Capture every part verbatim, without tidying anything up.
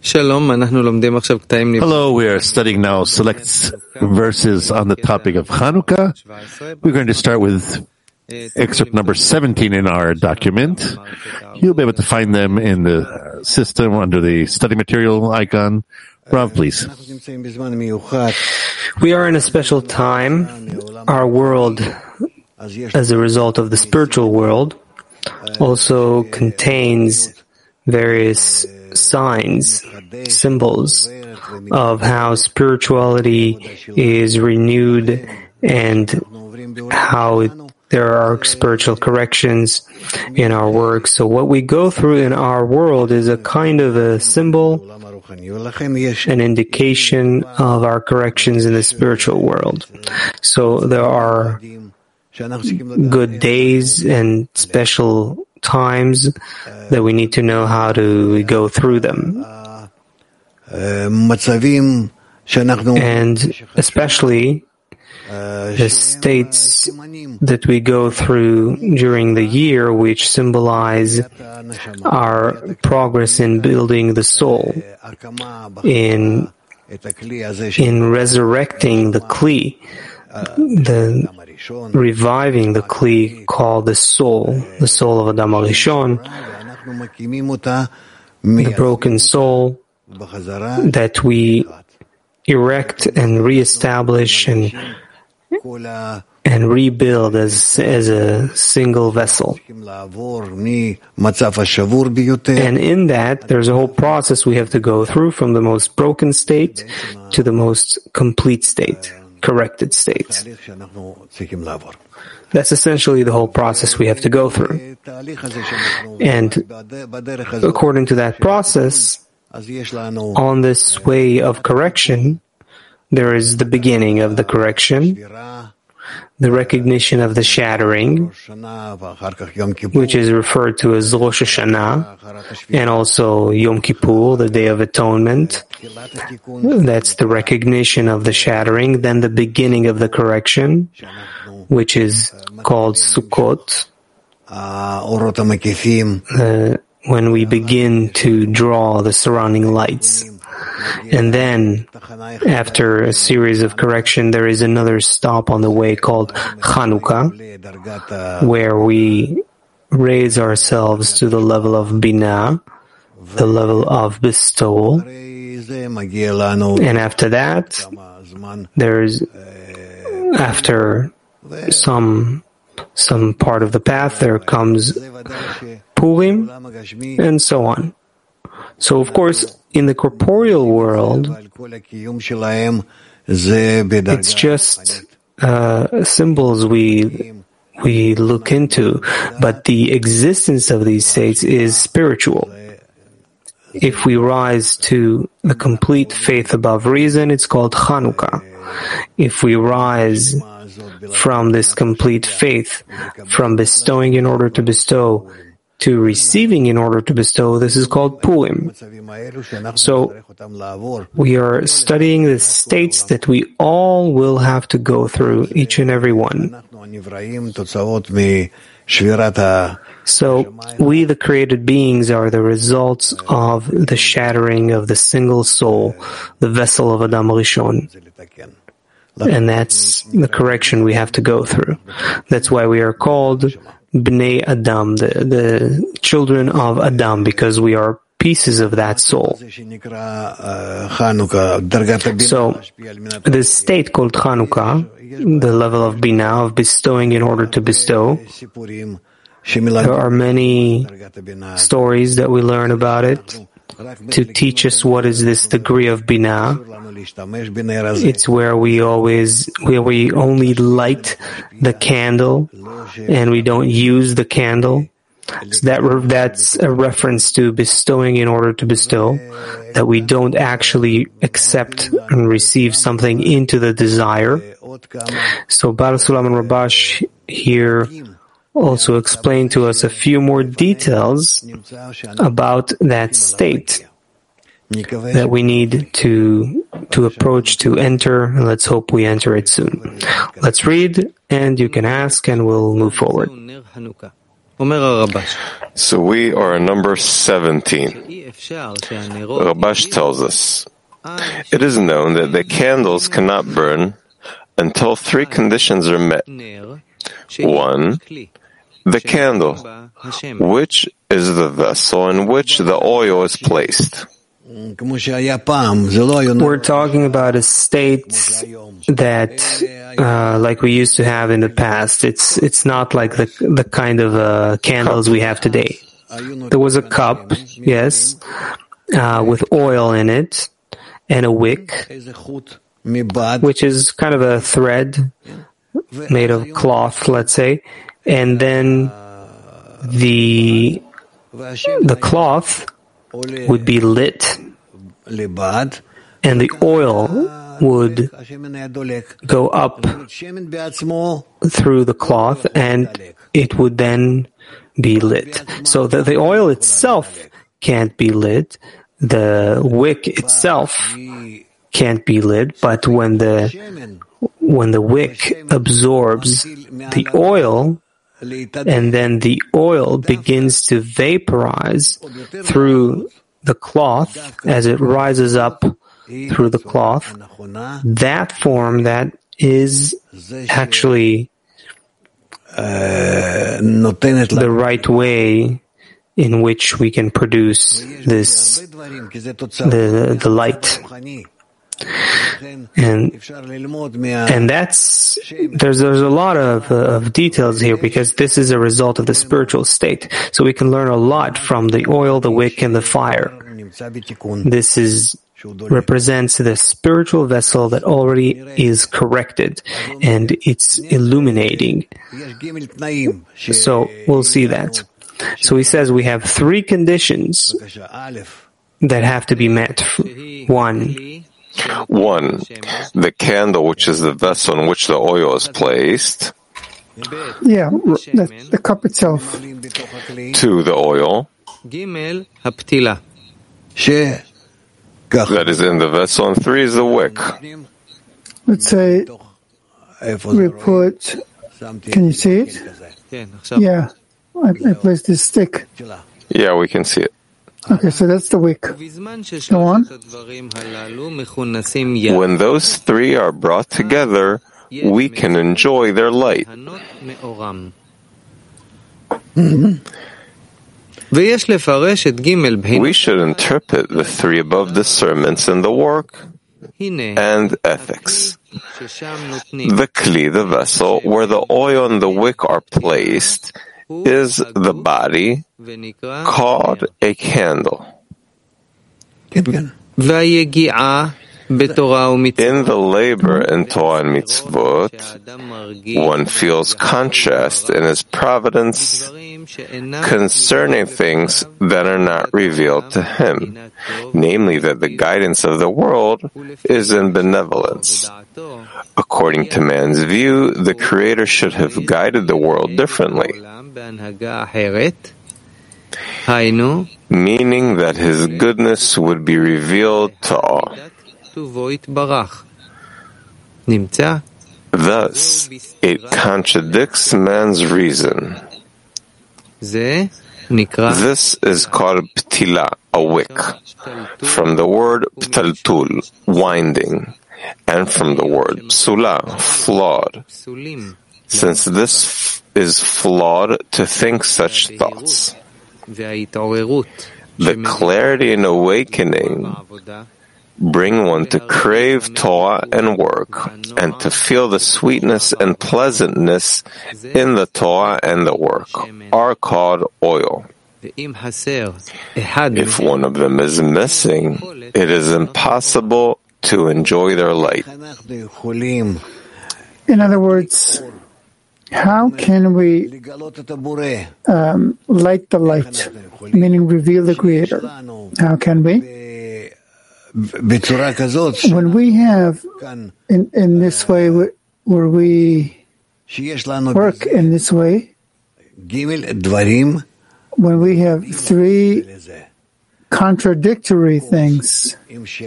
Hello, we are studying now select verses on the topic of Hanukkah. We're going to start with excerpt number seventeen in our document. You'll be able to find them in the system under the study material icon. Rav, please. We are in a special time. Our world, as a result of the spiritual world, also contains various signs, symbols of how spirituality is renewed and how it, there are spiritual corrections in our work. So what we go through in our world is a kind of a symbol, an indication of our corrections in the spiritual world. So there are good days and special times that we need to know how to go through them. And especially the states that we go through during the year, which symbolize our progress in building the soul, in, in resurrecting the Kli, the reviving the Kli called the soul, the soul of Adam HaRishon, the broken soul that we erect and reestablish and and rebuild as as a single vessel. And in that, there's a whole process we have to go through from the most broken state to the most complete state, corrected state. That's essentially the whole process we have to go through. And according to that process, on this way of correction, there is the beginning of the correction, the recognition of the shattering, which is referred to as Rosh Hashanah, and also Yom Kippur, the Day of Atonement. That's the recognition of the shattering. Then the beginning of the correction, which is called Sukkot, uh, when we begin to draw the surrounding lights. And then, after a series of correction, there is another stop on the way called Chanukah, where we raise ourselves to the level of Binah, the level of bestowal. And after that, there's, after some, some part of the path, there comes Purim, and so on. So, of course, in the corporeal world, it's just uh, symbols we we look into, but the existence of these states is spiritual. If we rise to the complete faith above reason, it's called Chanukah. If we rise from this complete faith, from bestowing in order to bestow, to receiving in order to bestow, this is called Purim. So, we are studying the states that we all will have to go through, each and every one. So, we, the created beings, are the results of the shattering of the single soul, the vessel of Adam HaRishon. And that's the correction we have to go through. That's why we are called Bnei Adam, the, the children of Adam, because we are pieces of that soul. So, this state called Chanukah, the level of Binah, of bestowing in order to bestow, there are many stories that we learn about it to teach us what is this degree of Binah. It's where we always, where we only light the candle and we don't use the candle. So that that's a reference to bestowing in order to bestow, that we don't actually accept and receive something into the desire. So Baal Sulam and Rabash here also explain to us a few more details about that state that we need to to approach, to enter, and let's hope we enter it soon. Let's read, and you can ask, and we'll move forward. So we are in number seventeen. Rabash tells us, it is known that the candles cannot burn until three conditions are met. One, the candle, which is the vessel in which the oil is placed. We're talking about a state that, uh, like we used to have in the past. It's it's not like the the kind of uh, candles we have today. There was a cup, yes, uh, with oil in it, and a wick, which is kind of a thread made of cloth, let's say, and then the the cloth would be lit, and the oil would go up through the cloth, and it would then be lit. So that the oil itself can't be lit, the wick itself can't be lit, but when the when the wick absorbs the oil, and then the oil begins to vaporize through the cloth as it rises up through the cloth, that form that is actually the right way in which we can produce this the the light. And and that's there's there's a lot of uh, of details here, because this is a result of the spiritual state. So we can learn a lot from the oil, the wick, and the fire. This is represents the spiritual vessel that already is corrected, and it's illuminating. So we'll see that. So he says we have three conditions that have to be met. One. One, the candle, which is the vessel in which the oil is placed. Yeah, the, the cup itself. Two, the oil. That is in the vessel. And three is the wick. Let's say we put, can you see it? Yeah, I, I placed this stick. Yeah, we can see it. Okay, so that's the wick. Go on. When those three are brought together, we can enjoy their light. Mm-hmm. We should interpret the three above discernments in the work and ethics. The kli, the vessel, where the oil and the wick are placed, is the body, called a candle. In the labor in Torah and Mitzvot, one feels contrast in his providence concerning things that are not revealed to him, namely that the guidance of the world is in benevolence. According to man's view, the Creator should have guided the world differently, meaning that his goodness would be revealed to all. Thus, it contradicts man's reason. This is called ptila, a wick, from the word ptaltul, winding, and from the word psula, flawed, since this is flawed to think such thoughts. The clarity and awakening bring one to crave Torah and work, and to feel the sweetness and pleasantness in the Torah and the work, are called oil. If one of them is missing, it is impossible to enjoy their light. In other words, how can we um, light the light, meaning reveal the Creator? How can we? When we have, in, in this way, where we work in this way, when we have three contradictory things,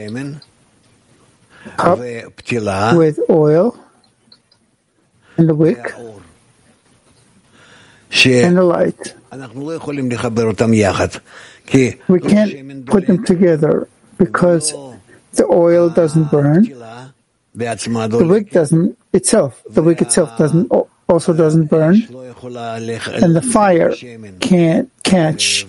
cup with oil and the wick, and the light. We can't put them together because the oil doesn't burn. The wick doesn't itself. The wick itself doesn't also doesn't burn, and the fire can't catch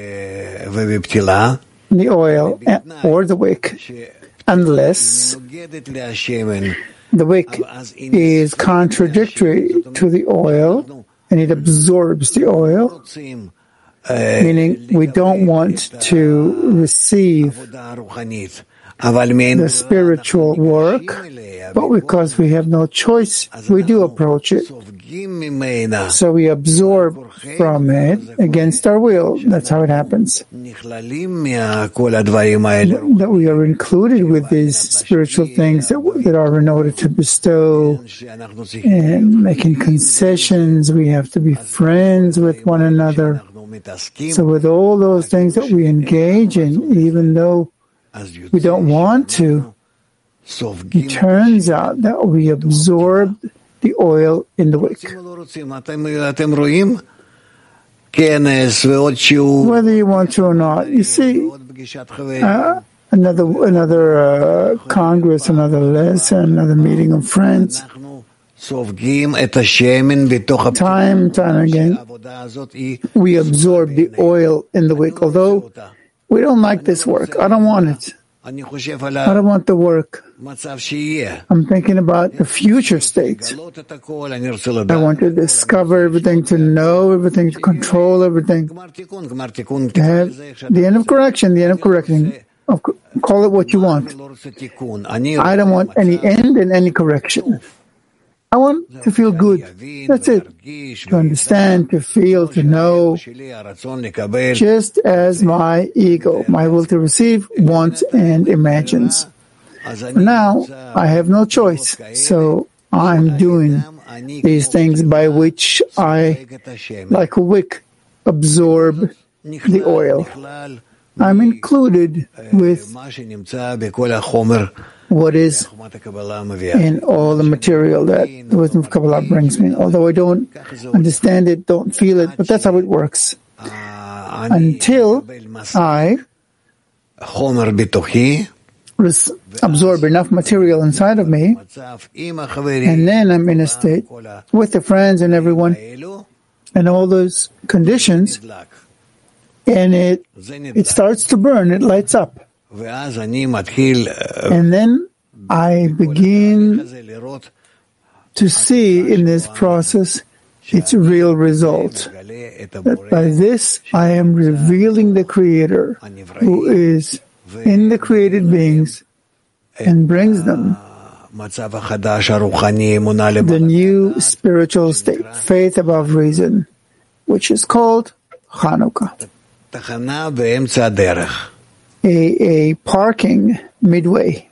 the oil or the wick unless the wick is contradictory to the oil and it absorbs the oil, meaning we don't want to receive the spiritual work, but because we have no choice, we do approach it. So we absorb from it against our will. That's how it happens. That we are included with these spiritual things that, that are in order to bestow and making concessions. We have to be friends with one another. So with all those things that we engage in, even though we don't want to, it turns out that we absorb the oil in the wick. Whether you want to or not, you see, uh, another another uh, congress, another lesson, another meeting of friends. Time and time again, we absorb the oil in the wick, although we don't like this work. I don't want it. I don't want the work. I'm thinking about the future state. I want to discover everything, to know everything, to control everything. To have the end of correction, the end of correcting. Call it what you want. I don't want any end and any correction. I want to feel good. That's it. To understand, to feel, to know, just as my ego, my will to receive, wants and imagines. For now, I have no choice, so I'm doing these things by which I, like a wick, absorb the oil. I'm included with what is in all the material that the wisdom of Kabbalah brings me. Although I don't understand it, don't feel it, but that's how it works. Until I absorb enough material inside of me, and then I'm in a state with the friends and everyone, and all those conditions, and it it starts to burn, it lights up. And then I begin to see in this process its real result. That by this I am revealing the Creator who is in the created beings and brings them the new spiritual state, faith above reason, which is called Chanukah. A, a parking midway.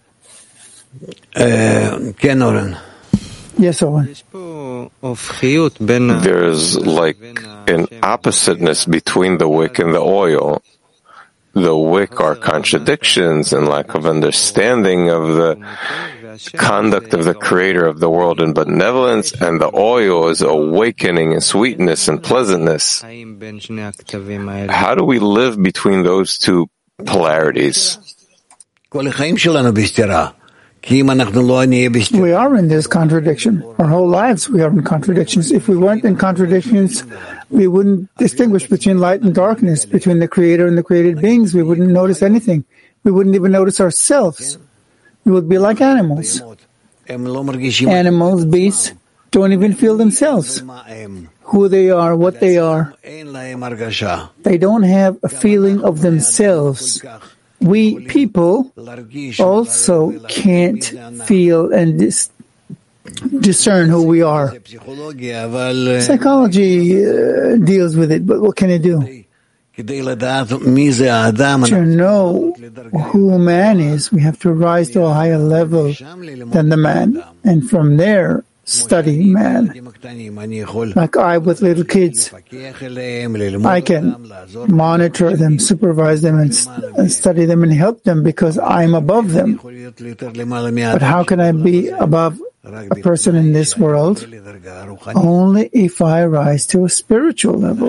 Uh, yes, Owen. There's like an oppositeness between the wick and the oil. The wick are contradictions and lack of understanding of the conduct of the Creator of the world in benevolence, and the oil is awakening and sweetness and pleasantness. How do we live between those two polarities? We are in this contradiction. Our whole lives we are in contradictions. If we weren't in contradictions, we wouldn't distinguish between light and darkness, between the Creator and the created beings. We wouldn't notice anything. We wouldn't even notice ourselves. We would be like animals. Animals, beasts, don't even feel themselves, who they are, what they are. They don't have a feeling of themselves. We people also can't feel and dis- discern who we are. Psychology uh, deals with it, but what can it do? To know who man is, we have to rise to a higher level than the man, and from there study man. Like I with little kids, I can monitor them, supervise them, and, and study them and help them because I'm above them. But how can I be above a person in this world only if I rise to a spiritual level.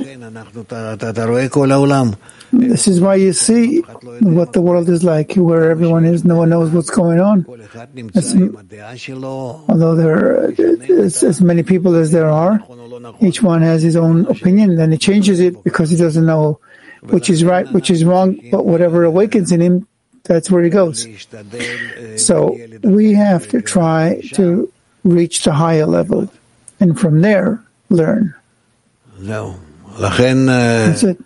This is why you see what the world is like, where everyone is, no one knows what's going on. As, although there are as many people as there are, each one has his own opinion, and he changes it because he doesn't know which is right, which is wrong, but whatever awakens in him, that's where he goes. So we have to try to reach the higher level, and from there, learn. That's it.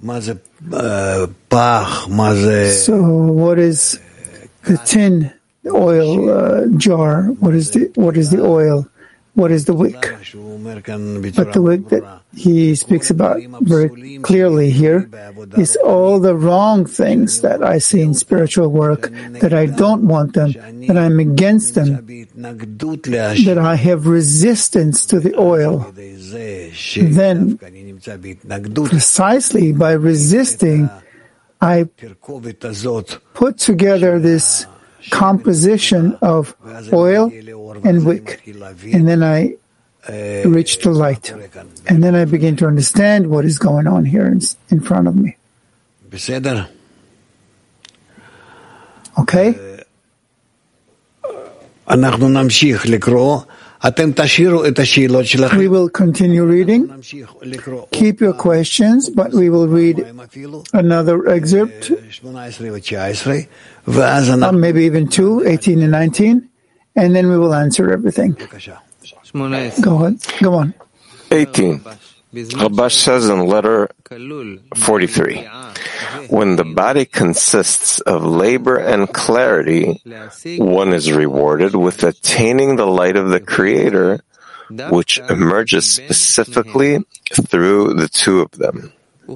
So what is the tin oil uh, jar? What is the what is the oil? What is the wick? But the wick that he speaks about very clearly here is all the wrong things that I see in spiritual work, that I don't want them, that I'm against them, that I have resistance to the oil. Then, precisely by resisting, I put together this composition of oil and wick, and then I reach the light, and then I begin to understand what is going on here in, in front of me. Okay? We will continue reading. Keep your questions, but we will read another excerpt, uh, maybe even two, eighteen and nineteen, and then we will answer everything. Go ahead. Go on. eighteen. Rabash says in letter forty-three, when the body consists of labor and clarity, one is rewarded with attaining the light of the Creator, which emerges specifically through the two of them.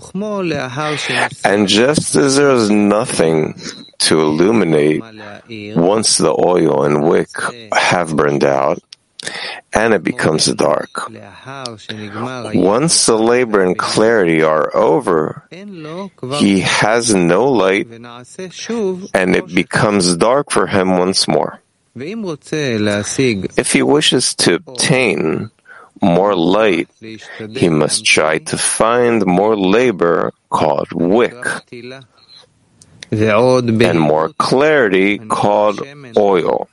And just as there is nothing to illuminate once the oil and wick have burned out, and it becomes dark. Once the labor and clarity are over, he has no light, and it becomes dark for him once more. If he wishes to obtain more light, he must try to find more labor called wick, and more clarity called oil.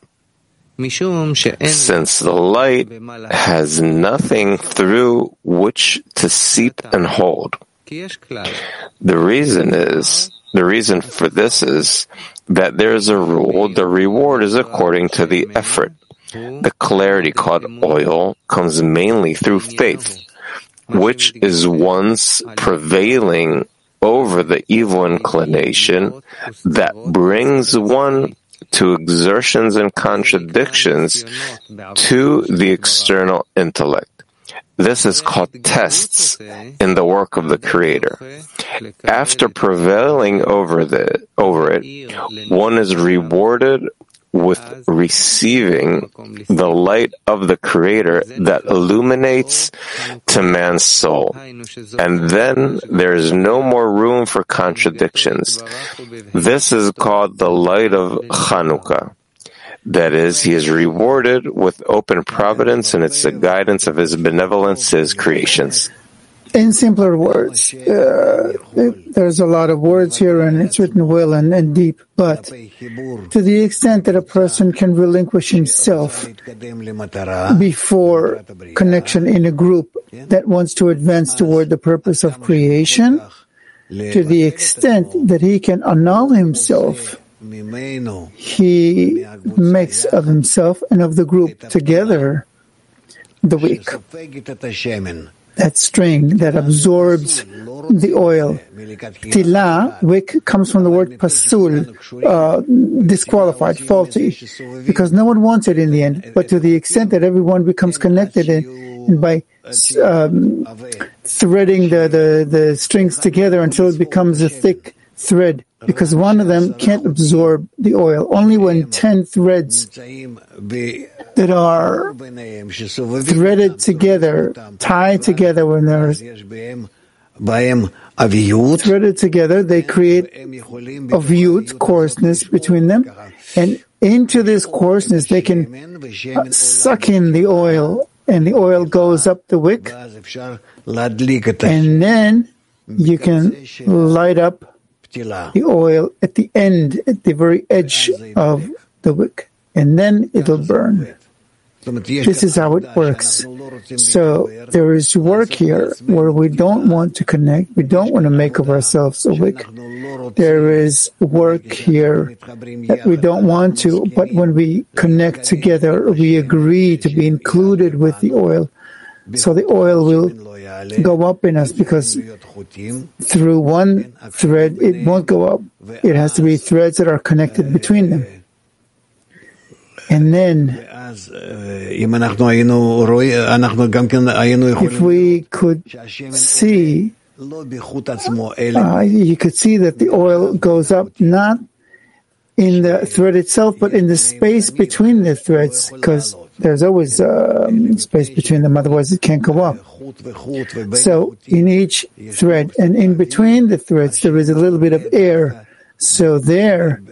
Since the light has nothing through which to seep and hold. The reason is, the reason for this is that there is a rule, the reward is according to the effort. The clarity called oil comes mainly through faith, which is one's prevailing over the evil inclination that brings one to exertions and contradictions to the external intellect. This is called tests in the work of the Creator. After prevailing over the over it, one is rewarded with receiving the light of the Creator that illuminates to man's soul. And then there is no more room for contradictions. This is called the light of Chanukah. That is, he is rewarded with open providence, and it's the guidance of his benevolence to his creations. In simpler words, uh, it, there's a lot of words here, and it's written well and, and deep, but to the extent that a person can relinquish himself before connection in a group that wants to advance toward the purpose of creation, to the extent that he can annul himself, he makes of himself and of the group together the wick, that string that absorbs the oil. Tila, wick, comes from the word pasul, uh, disqualified, faulty, because no one wants it in the end. But to the extent that everyone becomes connected and, and by um, threading the, the, the strings together until it becomes a thick thread, because one of them can't absorb the oil. Only when ten threads that are threaded together, tied together, when they're threaded together, they create a viyut, coarseness between them, and into this coarseness, they can uh, suck in the oil, and the oil goes up the wick, and then you can light up the oil at the end, at the very edge of the wick, and then it'll burn. This is how it works. So there is work here where we don't want to connect, we don't want to make of ourselves a wick. There is work here that we don't want to, but when we connect together, we agree to be included with the oil. So the oil will go up in us, because through one thread it won't go up. It has to be threads that are connected between them. And then, if we could see, uh, you could see that the oil goes up not in the thread itself, but in the space between the threads, because there's always uh, space between them, otherwise it can't go up. So in each thread, and in between the threads, there is a little bit of air. So there,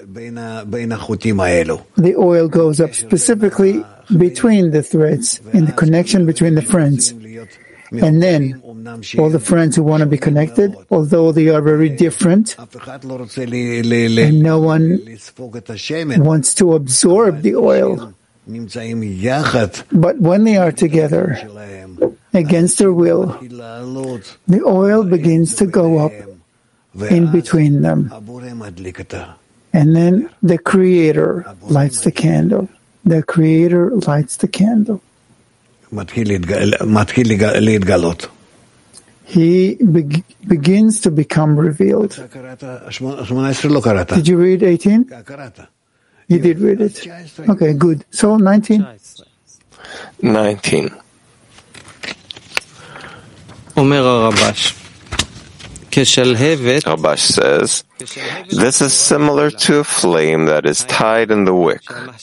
the oil goes up specifically between the threads, in the connection between the friends. And then, all the friends who want to be connected, although they are very different, and no one wants to absorb the oil, but when they are together, against their will, the oil begins to go up in between them. And then the Creator lights the candle. The Creator lights the candle. He be- begins to become revealed. Did you read eighteen? You did read it. Okay, good. So nineteen? nineteen. Rabash says, this is similar to a flame that is tied in the wick.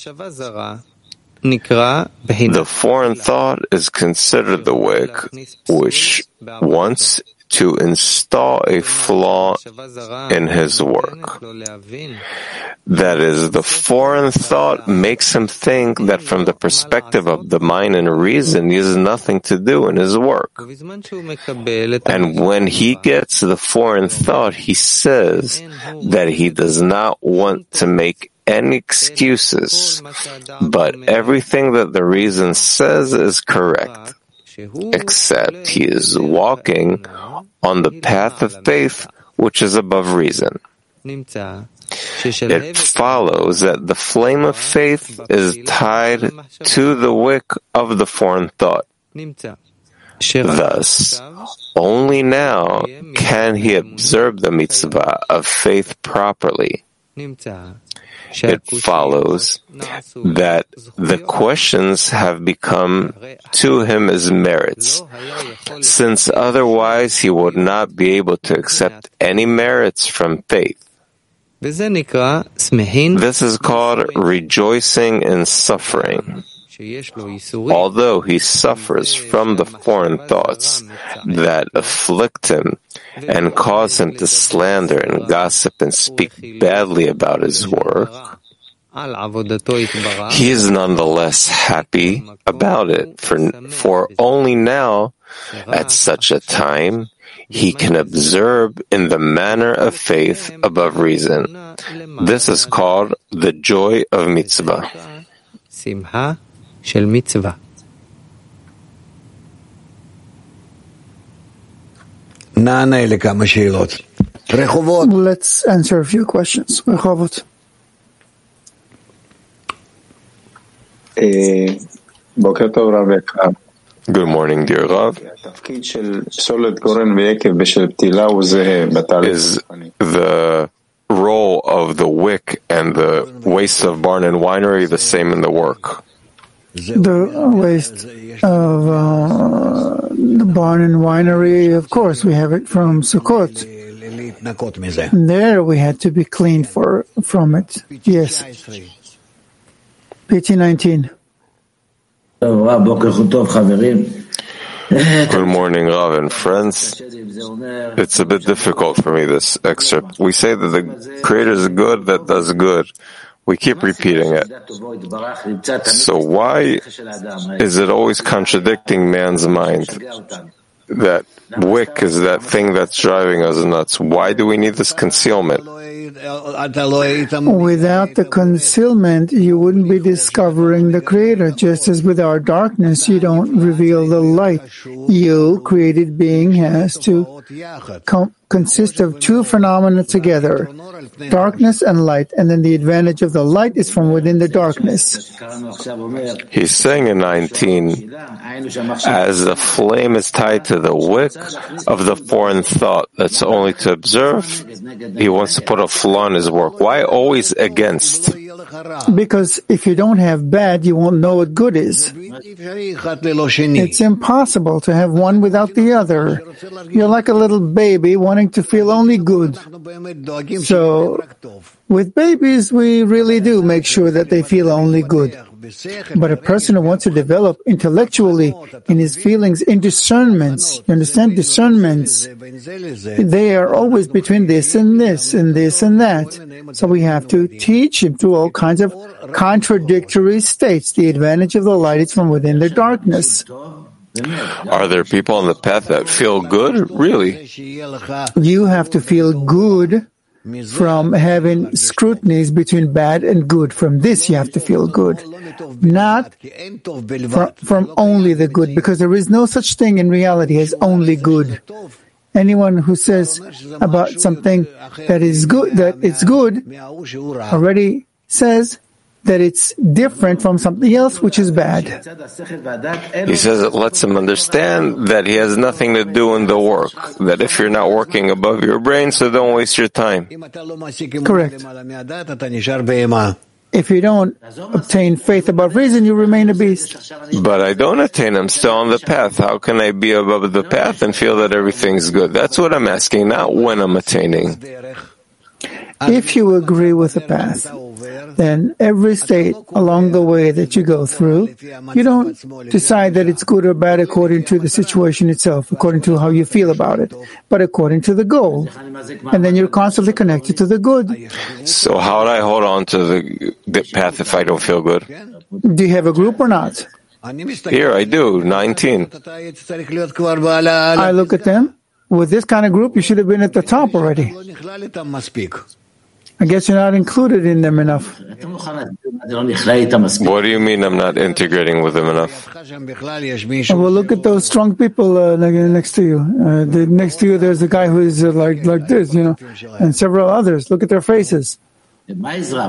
The foreign thought is considered the wick, which wants to install a flaw in his work. That is, the foreign thought makes him think that from the perspective of the mind and reason, he has nothing to do in his work. And when he gets the foreign thought, he says that he does not want to make any excuses, but everything that the reason says is correct, except he is walking on the path of faith, which is above reason. It follows that the flame of faith is tied to the wick of the foreign thought. Thus, only now can he observe the mitzvah of faith properly. It follows that the questions have become to him as merits, since otherwise he would not be able to accept any merits from faith. This is called rejoicing in suffering. Although he suffers from the foreign thoughts that afflict him and cause him to slander and gossip and speak badly about his work, he is nonetheless happy about it, for, for only now, at such a time, he can observe in the manner of faith above reason. This is called the joy of mitzvah. של מצווה. Let's answer a few questions. רחובות. בוקר טוב רב יקר. Good morning, dear Rav. התפקיד של סולת גורן ויקב בשל פתילה הוא זהה בתהליך. Is the role of the wick and the waste of barn and winery the same in the work? The waste of uh, the barn and winery, of course, we have it from Sukkot. There we had to be cleaned for from it. Yes. P T nineteen. Good morning, Rav and friends. It's a bit difficult for me, this excerpt. We say that the Creator is good that does good. We keep repeating it. So why is it always contradicting man's mind? That wick is that thing that's driving us nuts. Why do we need this concealment? Without the concealment, you wouldn't be discovering the Creator. Just as with our darkness, you don't reveal the light. You, created being, has to com- consist of two phenomena together, darkness and light, and then the advantage of the light is from within the darkness. He's saying in nineteen, as the flame is tied to the wick of the foreign thought that's only to observe, he wants to put a flaw in his work. Why always against? Because if you don't have bad, you won't know what good is. It's impossible to have one without the other. You're like a little baby wanting to feel only good. So, with babies, we really do make sure that they feel only good. But a person who wants to develop intellectually in his feelings, in discernments, you understand, discernments, they are always between this and this and this and that. So we have to teach him through all kinds of contradictory states. The advantage of the light is from within the darkness. Are there people on the path that feel good? Really? You have to feel good from having scrutinies between bad and good. From this you have to feel good, not from, from only the good, because there is no such thing in reality as only good. Anyone who says about something that is good, that it's good, already says that it's different from something else which is bad. He says it lets him understand that he has nothing to do in the work, that if you're not working above your brain, so don't waste your time. Correct. If you don't obtain faith above reason, you remain a beast. But I don't attain, I'm still on the path. How can I be above the path and feel that everything's good? That's what I'm asking, not when I'm attaining. If you agree with the path, then every state along the way that you go through, you don't decide that it's good or bad according to the situation itself, according to how you feel about it, but according to the goal. And then you're constantly connected to the good. So how do I hold on to the, the path if I don't feel good? Do you have a group or not? Here, I do, nineteen. I look at them. With this kind of group, you should have been at the top already. I guess you're not included in them enough. What do you mean I'm not integrating with them enough? Well, look at those strong people uh, next to you. Uh, the, next to you, there's a guy who is uh, like like this, you know, and several others. Look at their faces. What's the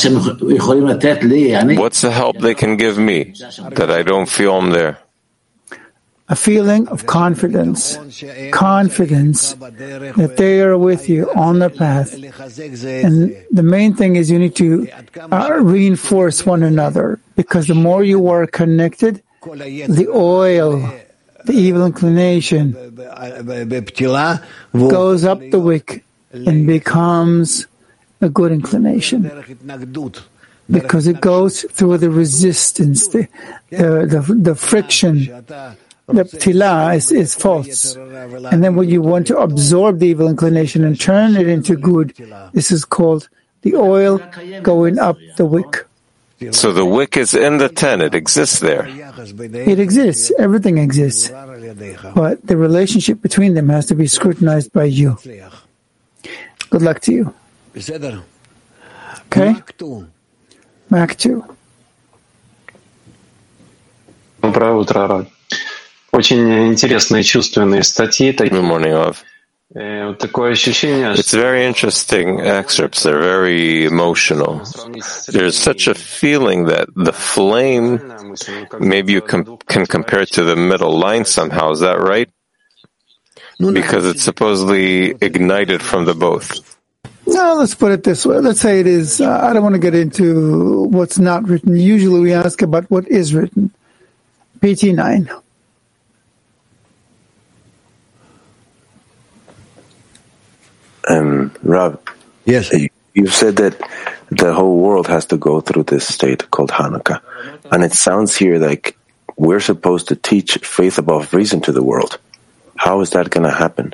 help they can give me that I don't feel I'm there? A feeling of confidence, confidence that they are with you on the path. And the main thing is you need to uh, reinforce one another, because the more you are connected, the oil, the evil inclination, goes up the wick and becomes a good inclination, because it goes through the resistance, the, the, the, the friction. The ptila is, is false. And then when you want to absorb the evil inclination and turn it into good, this is called the oil going up the wick. So the wick is in the tent, it exists there. It exists, everything exists. But the relationship between them has to be scrutinized by you. Good luck to you. Okay? Mac two. Доброе утро, Рад. Очень интересные чувственные статьи. Good morning, Rav. Такое ощущение. It's very interesting excerpts. They're very emotional. There's such a feeling that the flame, maybe you com- can compare it to the middle line somehow. Is that right? Because it's supposedly ignited from the both. No, let's put it this way. Let's say it is. Uh, I don't want to get into what's not written. Usually we ask about what is written. P T nine. Um, Rav, yes, you said that the whole world has to go through this state called Hanukkah, and it sounds here like we're supposed to teach faith above reason to the world. How is that going to happen?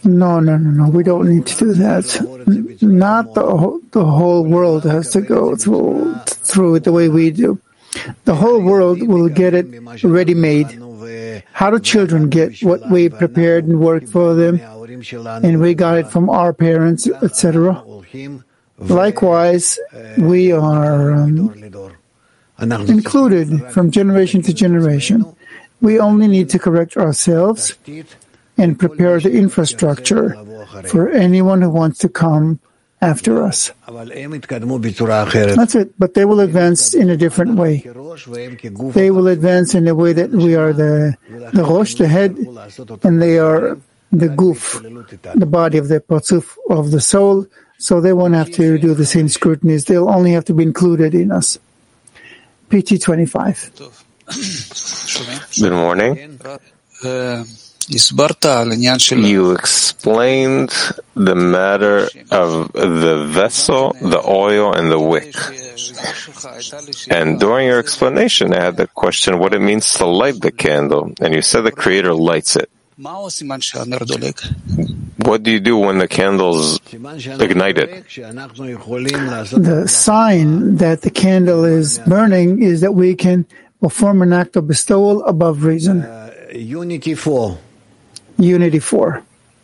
No, no, no, no. We don't need to do that. Not the whole, the whole world has to go through through it the way we do. The whole world will get it ready-made. How do children get what we prepared and worked for them, and we got it from our parents, et cetera? Likewise, we are um, included from generation to generation. We only need to correct ourselves and prepare the infrastructure for anyone who wants to come after us. That's it. But they will advance in a different way. They will advance in a way that we are the the Rosh, the head, and they are the Guf, the body of the Patzuf of the soul. So they won't have to do the same scrutinies. They'll only have to be included in us. P T twenty-five. Good morning. You explained the matter of the vessel, the oil, and the wick. And during your explanation, I had the question what it means to light the candle. And you said the Creator lights it. What do you do when the candle's ignited? The sign that the candle is burning is that we can perform an act of bestowal above reason. Uh, unity four. Unity four.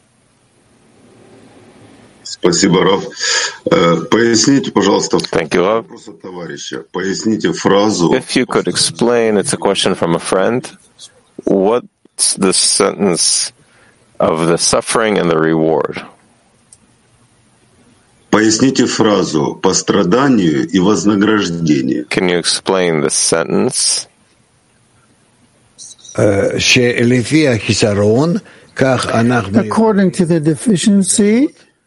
Спасибо, Рав. Поясните, пожалуйста, Thank you, Rav. товарища. Поясните фразу. If you could explain, it's a question from a friend, what's the sentence of the suffering and the reward? Поясните фразу по страданию и вознаграждению. Can you explain the sentence? שלפי החיסרון, כך אנחנו... According to the deficiency,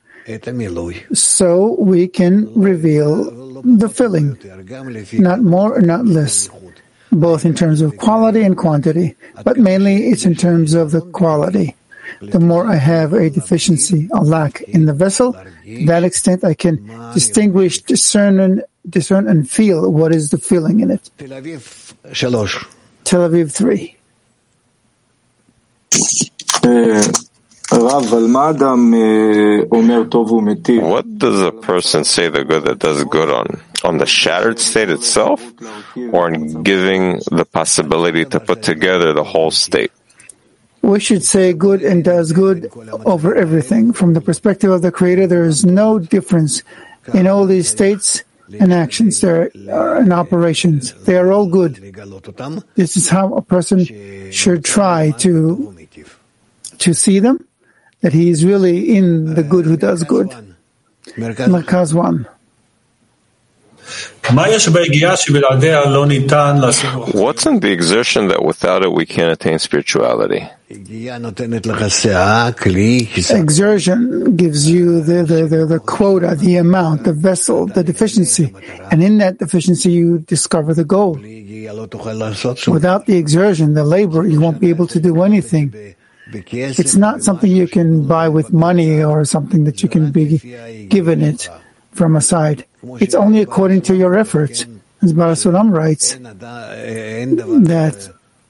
so we can reveal the filling, not more or not less, both in terms of quality and quantity, but mainly it's in terms of the quality. The more I have a deficiency, a lack in the vessel, to that extent I can distinguish, discern, and discern and feel what is the filling in it. Tel Aviv three. What does a person say the good that does good on? On the shattered state itself, or in giving the possibility to put together the whole state? We should say good and does good over everything. From the perspective of the Creator, there is no difference in all these states and actions there are in operations. They are all good. This is how a person should try to to see them, that he is really in the good who does good. Merkaz one. What's in the exertion that without it we can't attain spirituality? Exertion gives you the, the, the, the quota, the amount, the vessel, the deficiency. And in that deficiency you discover the goal. Without the exertion, the labor, you won't be able to do anything. It's not something you can buy with money or something that you can be given it from a side. It's only according to your efforts. As Baal Sulam writes, that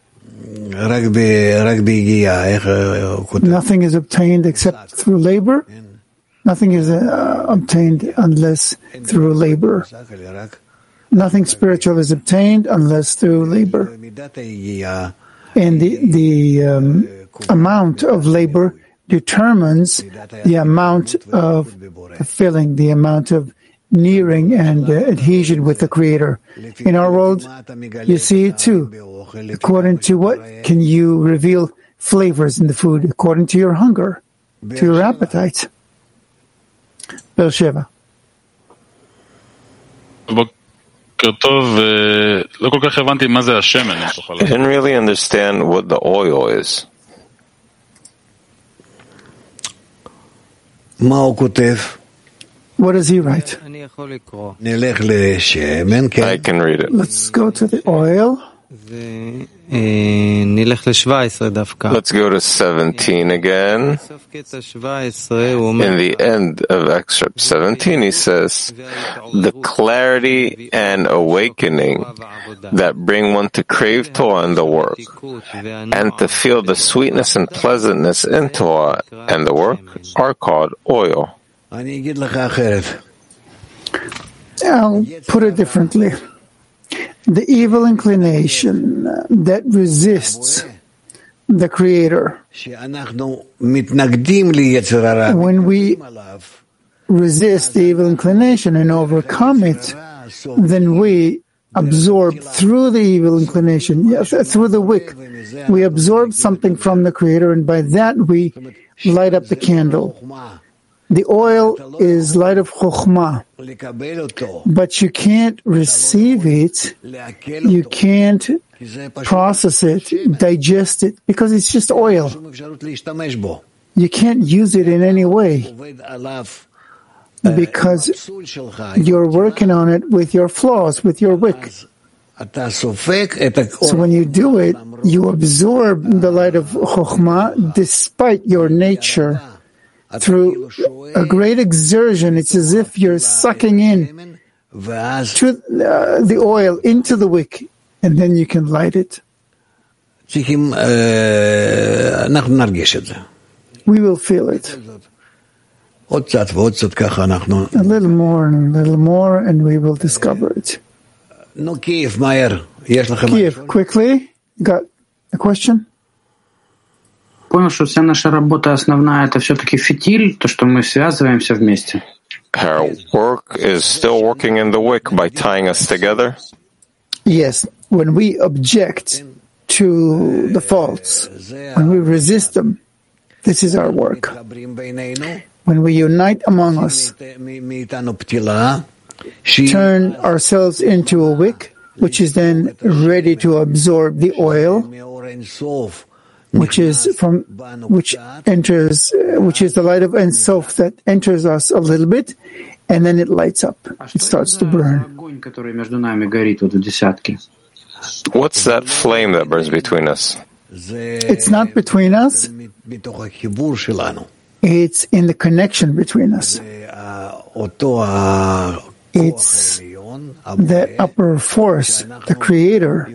nothing is obtained except through labor. Nothing is uh, obtained unless through labor. Nothing spiritual is obtained unless through labor. And the, the um, amount of labor determines the amount of filling, the amount of nearing and uh, adhesion with the Creator. In our world, you see it too. According to what can you reveal flavors in the food? According to your hunger, to your appetite. Beersheba. I didn't really understand what the oil is. What does he write? I can read it. Let's go to the oil. Let's go to seventeen again. In the end of excerpt seventeen, he says, the clarity and awakening that bring one to crave Torah and the work, and to feel the sweetness and pleasantness in Torah and the work, are called oil. I'll put it differently. The evil inclination that resists the Creator, when we resist the evil inclination and overcome it, then we absorb through the evil inclination, yes, through the wick, we absorb something from the Creator, and by that we light up the candle. The oil is light of Chokhmah, but you can't receive it, you can't process it, digest it, because it's just oil. You can't use it in any way, because you're working on it with your flaws, with your wick. So when you do it, you absorb the light of Chokhmah despite your nature. Through a great exertion, it's as if you're sucking in to, uh, the oil into the wick, and then you can light it. We will feel it. A little more and a little more, and we will discover it. Kiev, quickly, got a question? Понял, что вся наша работа основная — это все-таки фитиль, то, что мы связываемся вместе. Our work is still working in the wick by tying us together. Yes, when we object to the faults, when we resist them, this is our work. When we unite among us, turn ourselves into a wick, which is then ready to absorb the oil, which is from which enters, uh, which is the light of Ein Sof that enters us a little bit, and then it lights up. It starts to burn. What's that flame that burns between us? It's not between us. It's in the connection between us. It's that upper force, the Creator,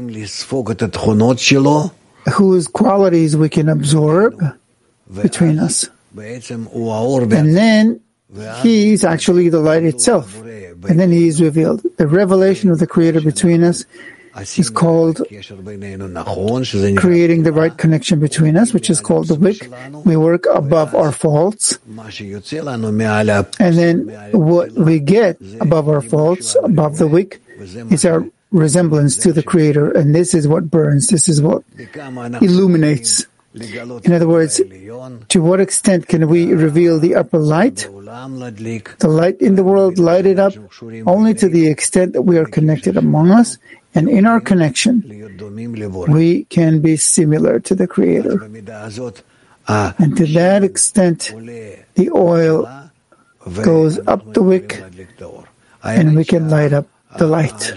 whose qualities we can absorb between us. And then He is actually the light itself. And then He is revealed. The revelation of the Creator between us is called creating the right connection between us, which is called the wick. We work above our faults. And then what we get above our faults, above the wick, is our resemblance to the Creator, and this is what burns, this is what illuminates. In other words, to what extent can we reveal the upper light? The light in the world, light it up only to the extent that we are connected among us, and in our connection, we can be similar to the Creator. And to that extent, the oil goes up the wick, and we can light up the light.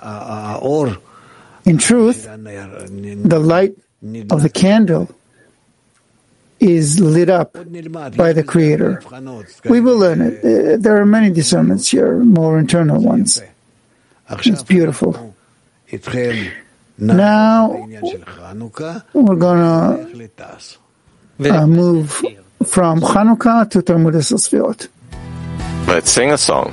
In truth, the light of the candle is lit up by the Creator. We will learn it. There are many discernments here, more internal ones. It's beautiful. Now, we're going to uh, move from Chanukah to Talmud Sefirot. Let's sing a song.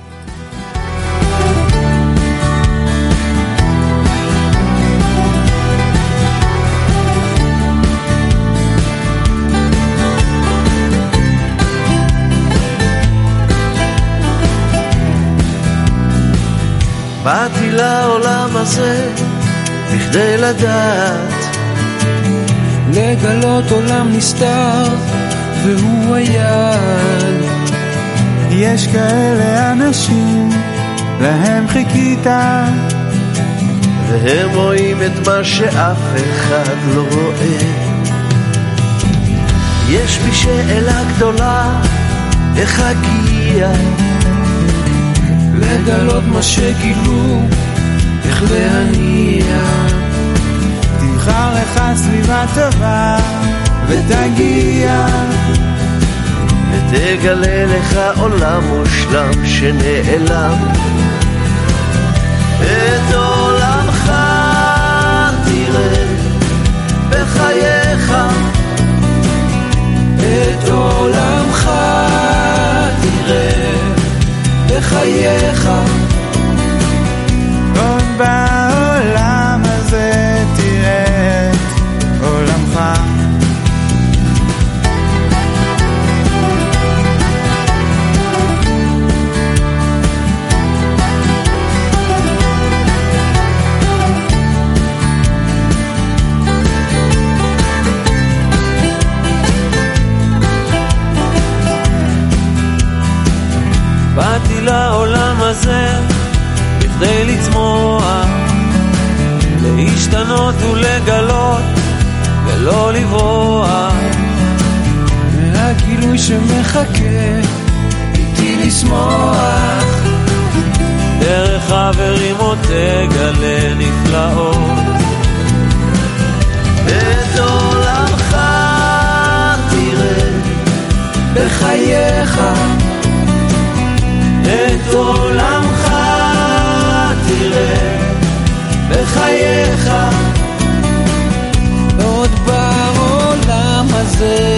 באתי לעולם הזה בכדי לדעת, לגלות עולם נסתר והוא היד. יש כאלה אנשים להם חיכית, והם רואים את מה שאף אחד לא רואה. יש בי שאלה גדולה, איך אגיע לגלות מה שגילו, איך להניע תבחר לך סביבה טובה ותגיע ותגלה לך עולם מושלם שנעלם את עולמך תראה בחייך את עולמך תראה בחייך עוד בעולם הזה תראה את עולמך באתי לעולם הזה בכדי לצמוח, להשתנות ולגלות ולא לברוח מהגילוי שמחכה איתי לשמוח דרך חברים עוד תגלה נפלאות את עולמך תראה בחייך את עולמך תראה בחייך עוד בעולם הזה